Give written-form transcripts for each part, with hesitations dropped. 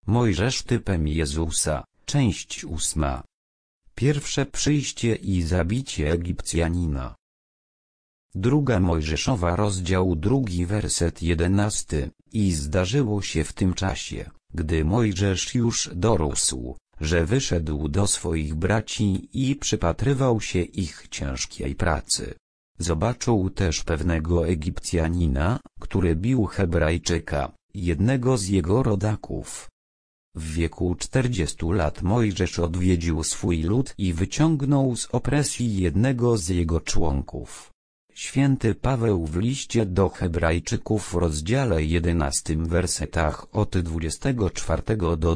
Mojżesz typem Jezusa, część 8. Pierwsze przyjście i zabicie Egipcjanina. Druga Mojżeszowa, rozdział 2, werset 11. I zdarzyło się w tym czasie, gdy Mojżesz już dorósł, że wyszedł do swoich braci i przypatrywał się ich ciężkiej pracy. Zobaczył też pewnego Egipcjanina, który bił Hebrajczyka, jednego z jego rodaków. W wieku 40 lat Mojżesz odwiedził swój lud i wyciągnął z opresji jednego z jego członków. Święty Paweł w liście do Hebrajczyków w rozdziale 11 wersetach od 24 do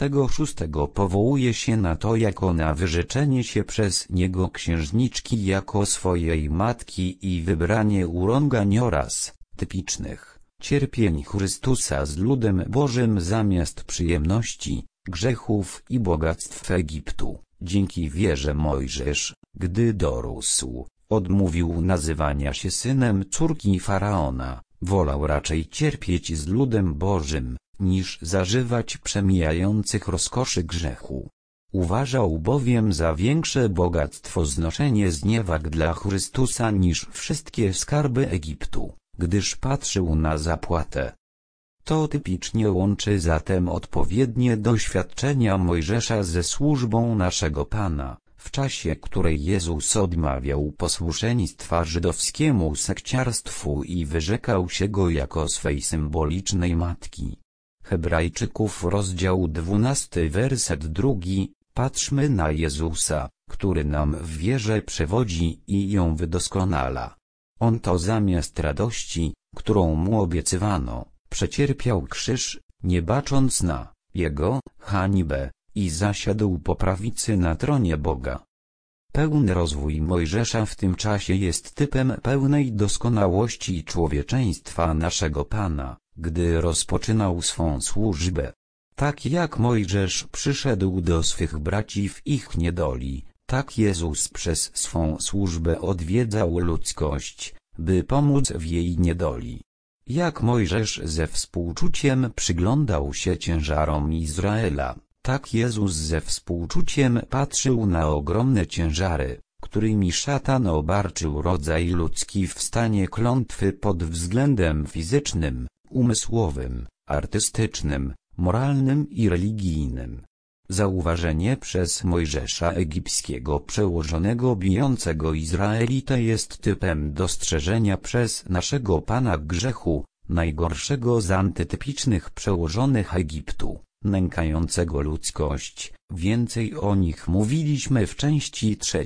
26 powołuje się na to jako na wyrzeczenie się przez niego księżniczki jako swojej matki i wybranie urągań oraz typicznych cierpień Chrystusa z ludem Bożym zamiast przyjemności, grzechów i bogactw Egiptu. Dzięki wierze Mojżesz, gdy dorósł, odmówił nazywania się synem córki Faraona, wolał raczej cierpieć z ludem Bożym, niż zażywać przemijających rozkoszy grzechu. Uważał bowiem za większe bogactwo znoszenie zniewag dla Chrystusa niż wszystkie skarby Egiptu, gdyż patrzył na zapłatę. To typicznie łączy zatem odpowiednie doświadczenia Mojżesza ze służbą naszego Pana, w czasie której Jezus odmawiał posłuszeństwa żydowskiemu sekciarstwu i wyrzekał się go jako swej symbolicznej matki. Hebrajczyków rozdział 12 werset 2. Patrzmy na Jezusa, który nam w wierze przewodzi i ją wydoskonala. On to zamiast radości, którą mu obiecywano, przecierpiał krzyż, nie bacząc na jego hańbę, i zasiadł po prawicy na tronie Boga. Pełny rozwój Mojżesza w tym czasie jest typem pełnej doskonałości człowieczeństwa naszego Pana, gdy rozpoczynał swą służbę. Tak jak Mojżesz przyszedł do swych braci w ich niedoli, tak Jezus przez swą służbę odwiedzał ludzkość, by pomóc w jej niedoli. Jak Mojżesz ze współczuciem przyglądał się ciężarom Izraela, tak Jezus ze współczuciem patrzył na ogromne ciężary, którymi szatan obarczył rodzaj ludzki w stanie klątwy pod względem fizycznym, umysłowym, artystycznym, moralnym i religijnym. Zauważenie przez Mojżesza egipskiego przełożonego bijącego Izraelitę jest typem dostrzeżenia przez naszego Pana grzechu, najgorszego z antytypicznych przełożonych Egiptu, nękającego ludzkość. Więcej o nich mówiliśmy w części 3.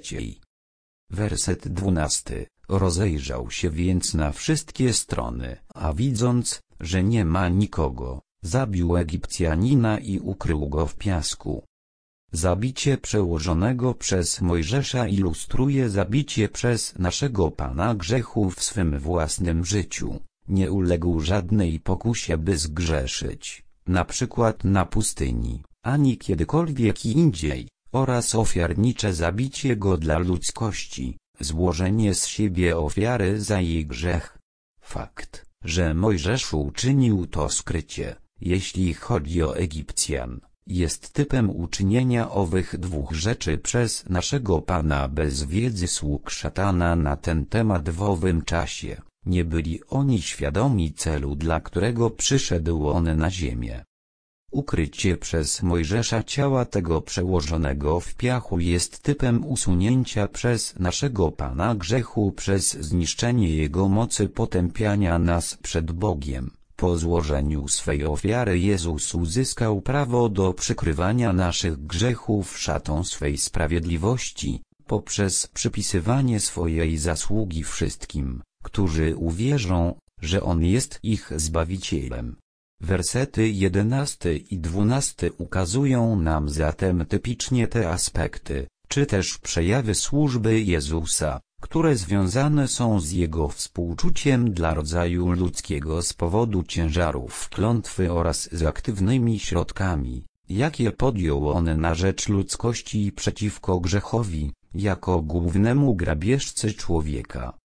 Werset 12. Rozejrzał się więc na wszystkie strony, a widząc, że nie ma nikogo, zabił Egipcjanina i ukrył go w piasku. Zabicie przełożonego przez Mojżesza ilustruje zabicie przez naszego Pana grzechu w swym własnym życiu. Nie uległ żadnej pokusie, by zgrzeszyć, na przykład na pustyni, ani kiedykolwiek indziej, oraz ofiarnicze zabicie go dla ludzkości, złożenie z siebie ofiary za jej grzech. Fakt, że Mojżesz uczynił to skrycie, jeśli chodzi o Egipcjan, jest typem uczynienia owych dwóch rzeczy przez naszego Pana bez wiedzy sług szatana na ten temat w owym czasie. Nie byli oni świadomi celu, dla którego przyszedł on na ziemię. Ukrycie przez Mojżesza ciała tego przełożonego w piachu jest typem usunięcia przez naszego Pana grzechu przez zniszczenie jego mocy potępiania nas przed Bogiem. Po złożeniu swej ofiary Jezus uzyskał prawo do przykrywania naszych grzechów szatą swej sprawiedliwości, poprzez przypisywanie swojej zasługi wszystkim, którzy uwierzą, że On jest ich Zbawicielem. Wersety 11 i 12 ukazują nam zatem typicznie te aspekty, czy też przejawy służby Jezusa, które związane są z Jego współczuciem dla rodzaju ludzkiego z powodu ciężarów klątwy oraz z aktywnymi środkami, jakie podjął On na rzecz ludzkości przeciwko grzechowi, jako głównemu grabieżcy człowieka.